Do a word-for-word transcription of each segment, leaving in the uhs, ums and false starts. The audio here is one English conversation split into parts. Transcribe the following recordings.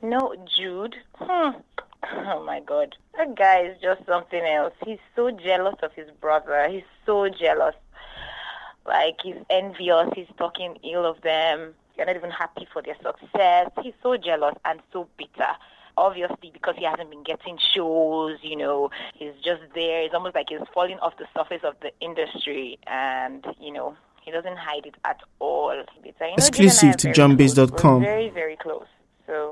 No, Jude. Hmm. Oh my God. That guy is just something else. He's so jealous of his brother. He's so jealous. Like, he's envious. He's talking ill of them. You're not even happy for their success. He's so jealous and so bitter. Obviously, because he hasn't been getting shows, you know, he's just there. It's almost like he's falling off the surface of the industry. And, you know, he doesn't hide it at all. You know, exclusive to Jumbase dot com. We're very, very close. So.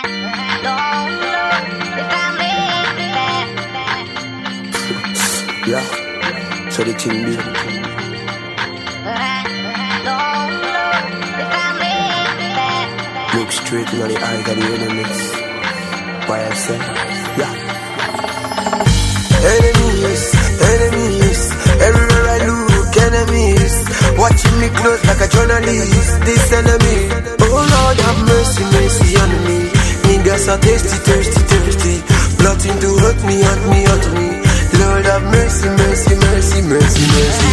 Yeah, so the thing be. Look straight into the eyes of the enemies. Why I say, yeah. Enemies, enemies, everywhere I look, enemies. Watching me close like a journalist. This enemy, oh Lord have mercy, mercy on me. Niggas are thirsty, thirsty, thirsty. Plotting to hurt me, hurt me, hurt me. Lord have mercy, mercy, mercy, mercy, mercy.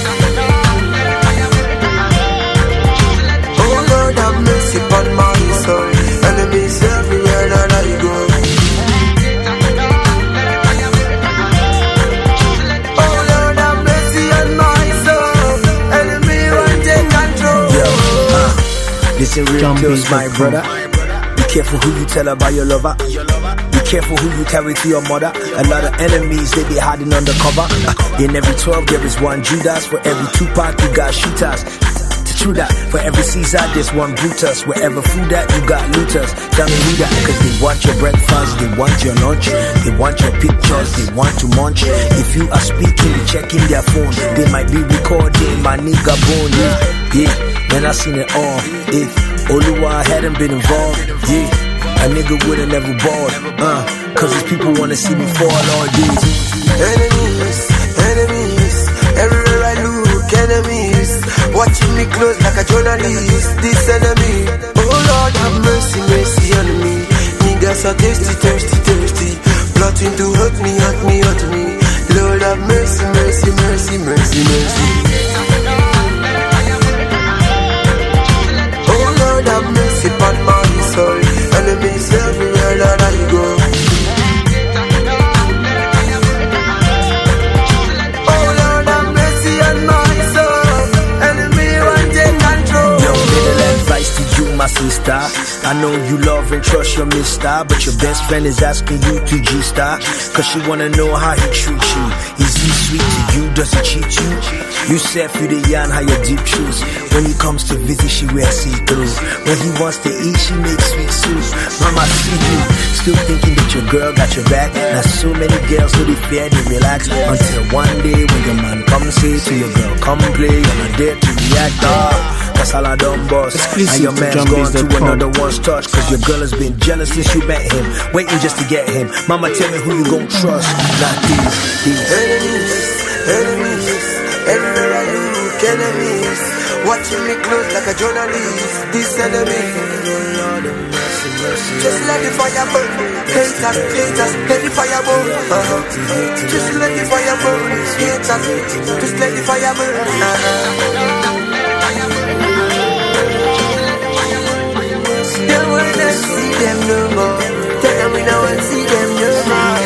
Oh Lord have mercy upon my soul. Enemies everywhere that I go. Oh Lord have mercy on my soul. Enemy won't take control. Yo, uh, listen real close, my brother. Be careful who you tell about your lover. Be careful who you carry to your mother. A lot of enemies, they be hiding undercover. Uh, in every twelve, there is one Judas. For every Tupac, you got shooters. True that, for every Caesar, there's one Brutus. Wherever food at, you got looters. Tell me who that, cause they want your breakfast, they want your lunch, they want your pictures, they want to munch. If you are speaking, they checking their phone. They might be recording my nigga bone. Yeah, yeah, man, I seen it all. If Oluwa hadn't been involved, yeah, a nigga would've never balled. Uh, cause these people wanna see me fall all these. Enemies, enemies, everywhere I look, enemies. Watching me close like a journalist. This enemy, oh Lord have mercy, mercy on me. Niggas are thirsty, thirsty, thirsty. Plotting to hurt me, hurt me, hurt me. Lord have mercy, mercy, mercy, mercy, mercy. Oh Lord have mercy upon my soul. Enemies everywhere that I go. My sister, I know you love and trust your mister, but your best friend is asking you to G-star, cause she wanna know how he treats you. Is he sweet to you? Does he cheat you? You said you the yarn how your deep truths. When he comes to visit, she wears see-through. When he wants to eat, she makes sweet soup. Mama, see you still thinking that your girl got your back. Now so many girls who they fear, they relax until one day when your man comes say to your girl, come play, you're not there to react. Oh. That's all I done, boss. And your man's gone to another one's touch. Cause your girl has been jealous since you met him, waiting just to get him. Mama, tell me who you gon' trust. Not these, these enemies, enemies. Everywhere I look, enemies. Watching me close like a journalist. This enemy, just let the fire burn. Haters, haters, let the fire burn. Uh-huh. Just let the fire burn. Haters, just let the fire burn. Uh-huh. They wanna see them no more. Tell them we don't want to see them no more.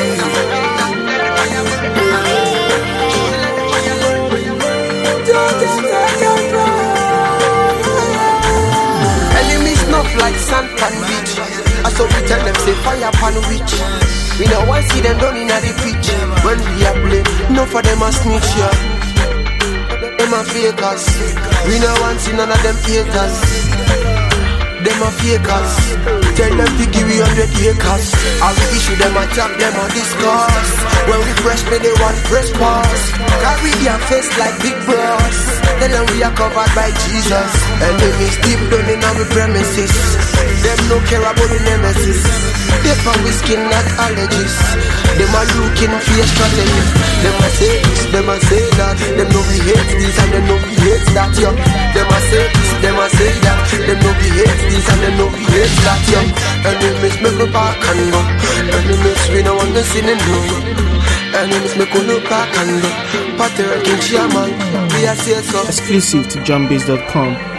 Enemies not like sand pan beach. I saw we tell them say fire pan witch. We don't want to see them down in the pitch. When we are blame, no for them a snitch, yeah. Them a fakers. We don't want to see none of them haters. Them a fakers. Tell them to give you hundred acres. I will issue them a tap, them a discuss. When we press me, they want press pause. Carry their face like big bros. Tell them we are covered by Jesus. Enemies deep down in our premises. Them no care about the nemesis. They from we skin like allergies. Them a looking for a strategy. Them a say this, them a say that. Them know we hate this and them know we hate that, yo. Them a say this, them a say that. Them know we hate this and them know we hate that, yo. Enemies make me back and go. Enemies we don't want to see them no. Enemies make me look back and go. Patrick and Chairman, we are say so. Exclusive to Jumbase dot com.